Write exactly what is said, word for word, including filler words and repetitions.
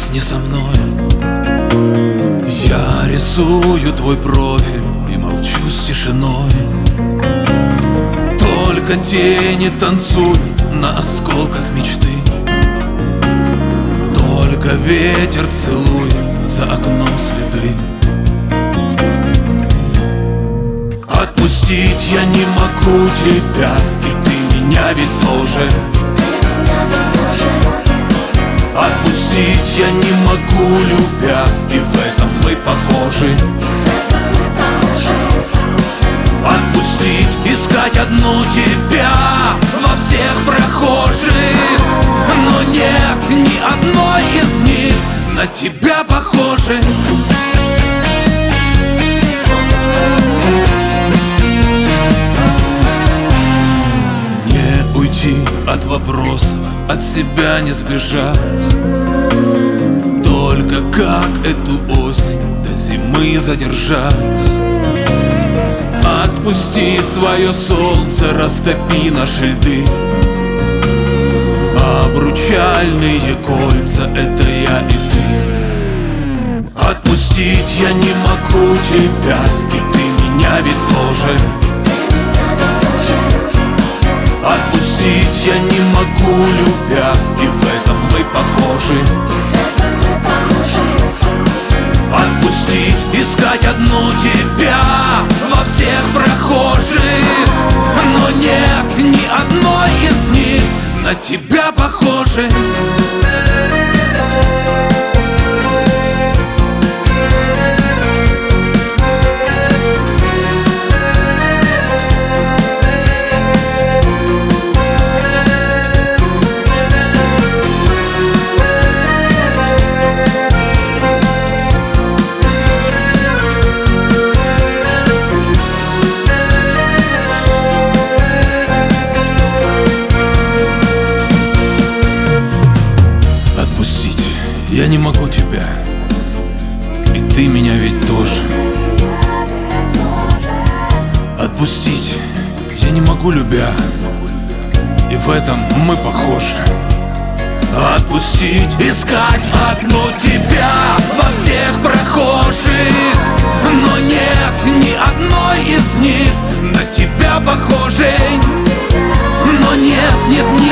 здесь не со мной. Я рисую твой профиль и молчу с тишиной. Только тени танцуют на осколках мечты. Только ветер целует за окном следы. Отпустить я не могу тебя, и ты меня ведь тоже. Отпустить я не могу, любя, и в этом мы похожи. Отпустить, искать одну тебя во всех прохожих. Но нет ни одной из них на тебя похожей. Не уйти от вопросов, от себя не сбежать. Только как эту осень до зимы задержать? Отпусти свое солнце, растопи наши льды. Обручальные кольца — это я и ты. Отпустить я не могу тебя, и ты меня ведь тоже. Отпустить я не могу, любя, и в этом мы похожи. Отпустить, искать одну тебя во всех прохожих. Но нет ни одной из них на тебя похожей. Я не могу тебя, и ты меня ведь тоже. Отпустить я не могу, любя, и в этом мы похожи. Отпустить, искать одну тебя во всех прохожих. Но нет ни одной из них на тебя похожей. Но нет, нет, нет